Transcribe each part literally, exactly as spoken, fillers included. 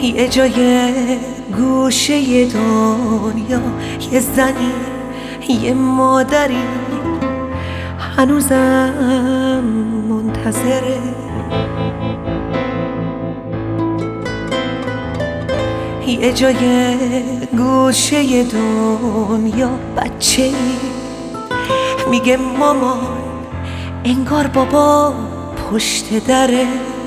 یه جای گوشه دنیا، یه زنی، یه مادری هنوزم منتظره. یه جای گوشه دنیا بچه‌ای میگه مامان، انگار بابا پشت دره.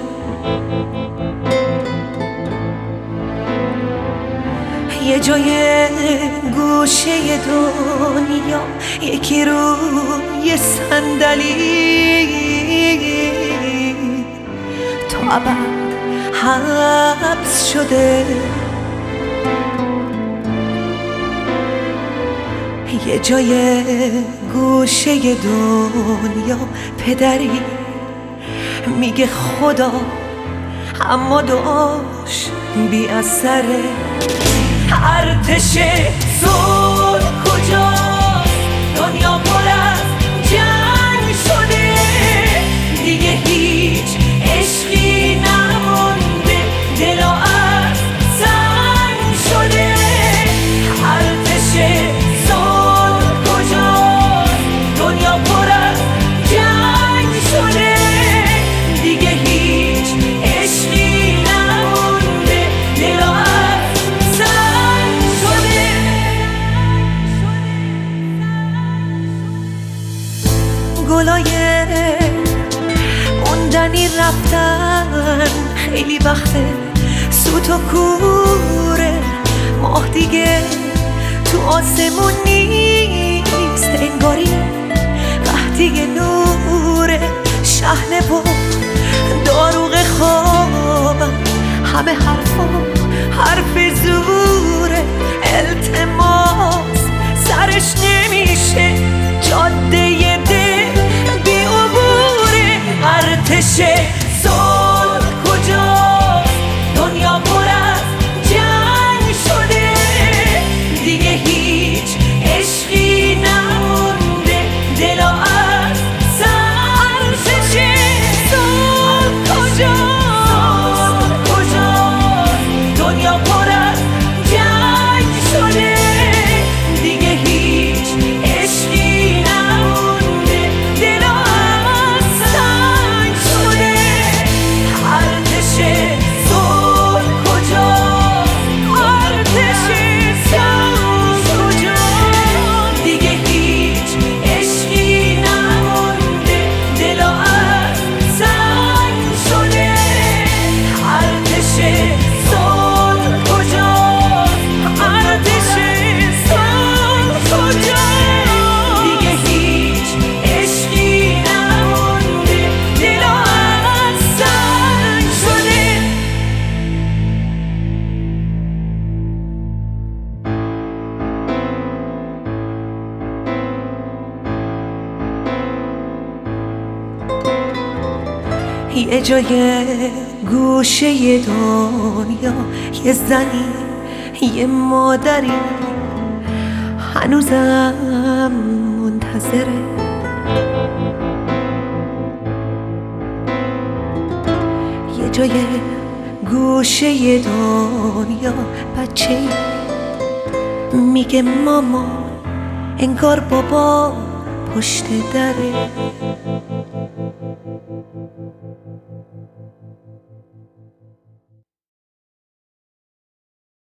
یه جای گوشه دنیا یکی روی صندلی تا ابد حبس شده. یه جای گوشه دنیا پدری میگه خدا، اما دعاش بی اثره. ارتش صلح کجاست؟ دنیا پر از جنگ شده، دیگه هیچ عشقی نمونده، دلا از سنگ شده. ارتش صلح کجاست؟ دنیا پر از جنگ شده، دیگه هیچ عشقی نمونده، دلا از سنگ شده. گلای موندنی رفتن، خیلی وقته سوت و کوره، ماه دیگه تو آسمون نیست، انگاری قحطی نوره. شحنه و داروغ خوابم، همه حرفا حرف زوره. التماس سرش نمیشه، جاده دل بی عبوره. ارتش صلح کجاست؟ دنیا پر از جنگ شده، دیگه هیچ عشقی نمونده، دلا از سنگ شده. صلح کجاست؟ کجاست؟ دنیا پر از جنگ شده، دیگه هیچ عشقی نمونده، دلا از سنگ شده. ارتش صلح کجاست؟ ارتش صلح کجاست؟ دیگه هیچ عشقی نمونده، دلا از سنگ شده. ارتش صلح کجاست؟ ارتش صلح کجاست؟ دیگه هیچ عشقی نمونده، دلا از سنگ شده. یه جای گوشه دنیا، یه زنی، یه مادری هنوزم منتظره. یه جای گوشه دنیا بچه‌ای میگه مامان، انگار بابا پشت دره.